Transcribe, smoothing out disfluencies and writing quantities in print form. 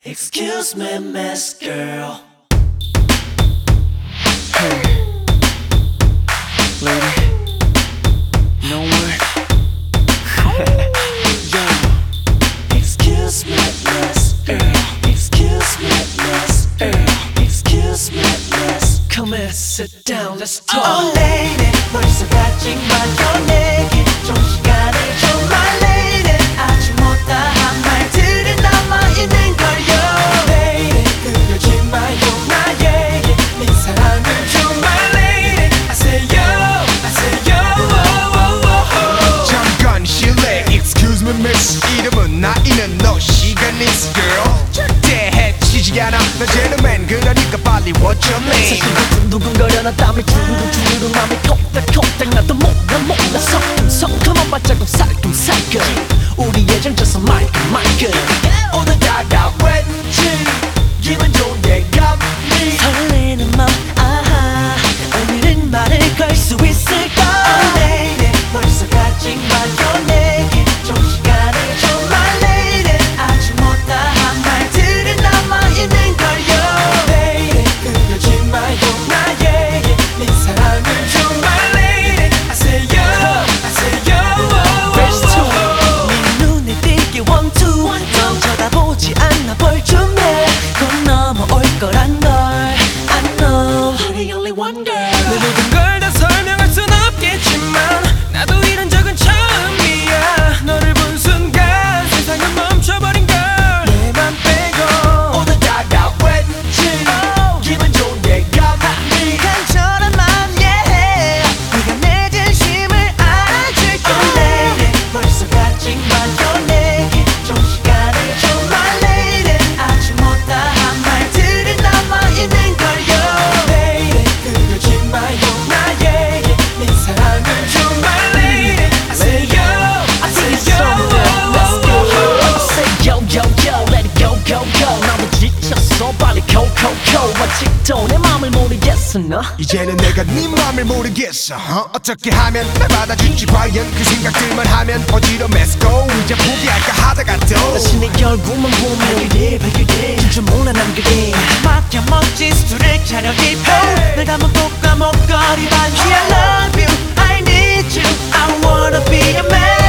Excuse me, Miss Girl. Hey, lady, no word. Yo, Excuse me, Miss Girl. Excuse me, Miss Girl. Excuse me, Miss. come here, sit down, let's talk. Oh, lady, 벌써 가지 마요 내게 좀 시간을 줘, my lady. 아직 못다한 말들이 남아있는 걸요. Lady, 그러지 마요 나에게 네 사랑을 줘, my lady. I say yo, I say yo. 잠깐 실례 Excuse me miss 이름은 나이는 너 시간 is girl 절대 해치지 않아 나 gentleman 그러니까 빨리 what's your name 사실 두근거려 나 땀이 주르륵 맘이 콩닥콩닥 나도 몰라 성큼한 발자국 살금살금 우리의 정체성 말끔 오늘 다가 왠지 기분 좋게 gặp니 설레는 맘 아하 오늘은 말을 걸 수 있을까. Oh lady 벌써 가지 마요 내게 좀 시간을 줘, my lady. 아직 못다한 말들이 남아있는 걸요. Lady 그러지 마요 나에게 네 사랑을 줘, my lady. I say yo, I say yo. Verse 2 네 눈에 띄게 one two 넌 쳐다보지 않나 볼 준비해 곧 넘어올 거란 걸 I know You're the only one girl. 내 모든 걸 다 설명할 순 없겠지만 나도 이런 적은 처음이야. 너를 본 순간 세상은 멈춰버린 걸 내 맘 빼고 오늘 다가 왠지 기분 좋게 gặp니 간절한 맘 yeah 네가 내 진심을 알아줄게. Oh lady 벌써 가지 마요 내게 좀 시간을 줘, my lady. 아직 못다한 말들이 남아있는 걸요. Lady 그러지 마요 나에게 네 사랑을 줘, my lady. I say yo, I say Let's go. yo. Say yo yo yo, let it go go go. 나도 지쳤어 빨리 go go go. 아직도 내 맘을 모르겠어 너. 이제는 내가 네 맘을 모르겠어 어떻게 하면 날 받아줄지 과연 그 생각들만 하면 어지러 Let's go 이제 포기할까 하다가 또 자신의 결국만 보면 발길이 진짜 몰라 난 그게 막혀 멋진 수를 차려입어 널 감옥 감옥거리 반지 I love you, I need you, I wanna be a man.